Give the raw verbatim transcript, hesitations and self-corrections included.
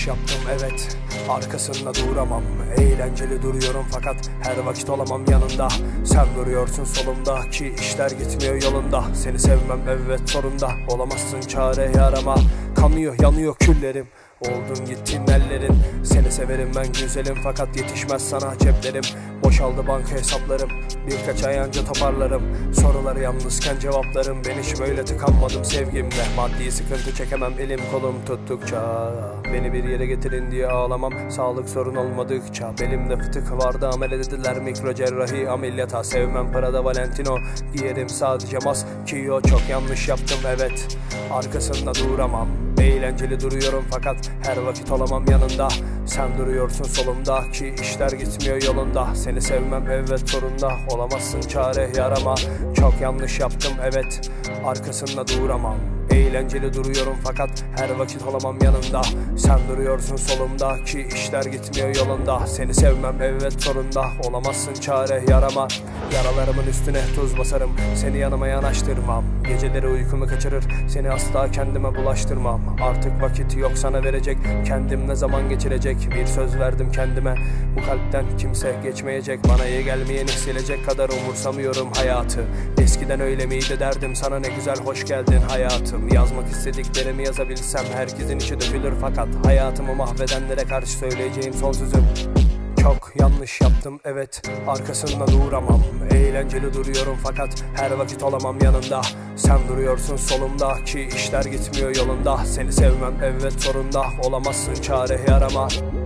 yanlış yaptım evet, arkasında duramam. Eğlenceli duruyorum fakat her vakit olamam yanında. Sen duruyorsun solumda ki işler gitmiyor yolunda. Seni sevmem evet zorunda, olamazsın çare arama. Kanıyor yanıyor küllerim, oldun gittin ellerin. Seni severim ben güzelim fakat yetişmez sana ceplerim. Boşaldı banka hesaplarım, birkaç ay anca toparlarım. Soruları yalnızken cevaplarım, ben hiç böyle tıkanmadım sevgimle. Maddi sıkıntı çekemem elim kolum tuttukça. Beni bir yere getirin diye ağlamam, sağlık sorun olmadıkça. Belimde fıtık vardı amel dediler, mikro cerrahi ameliyata. Sevmem Prada Valentino, giyerim sadece maskio. Çok yanlış yaptım evet, arkasında duramam. Eğlenceli duruyorum fakat her vakit olamam yanında. Sen duruyorsun solumda ki işler gitmiyor yolunda. Seni sevmem evet zorunda, olamazsın çare yarama. Çok yanlış yaptım evet, arkasında duramam. Eğlenceli duruyorum fakat her vakit olamam yanında. Sen duruyorsun solumda ki işler gitmiyor yolunda. Seni sevmem evet zorunda, olamazsın çare yarama. Yaralarımın üstüne tuz basarım, seni yanıma yanaştırmam. Geceleri uykumu kaçırır, seni asla kendime bulaştırmam. Artık vakit yok sana verecek, kendim ne zaman geçirecek. Bir söz verdim kendime, bu kalpten kimse geçmeyecek. Bana iyi gelmeyeni silecek kadar umursamıyorum hayatı. Eskiden öyle miydi derdim sana, ne güzel hoş geldin hayatım. Yazmak istediklerimi yazabilsem herkesin içi dökülür fakat hayatımı mahvedenlere karşı söyleyeceğim son sözüm: çok yanlış yaptım evet, arkasında duramam. Eğlenceli duruyorum fakat her vakit olamam yanında. Sen duruyorsun solumda ki işler gitmiyor yolunda. Seni sevmem evet zorunda, olamazsın çare arama.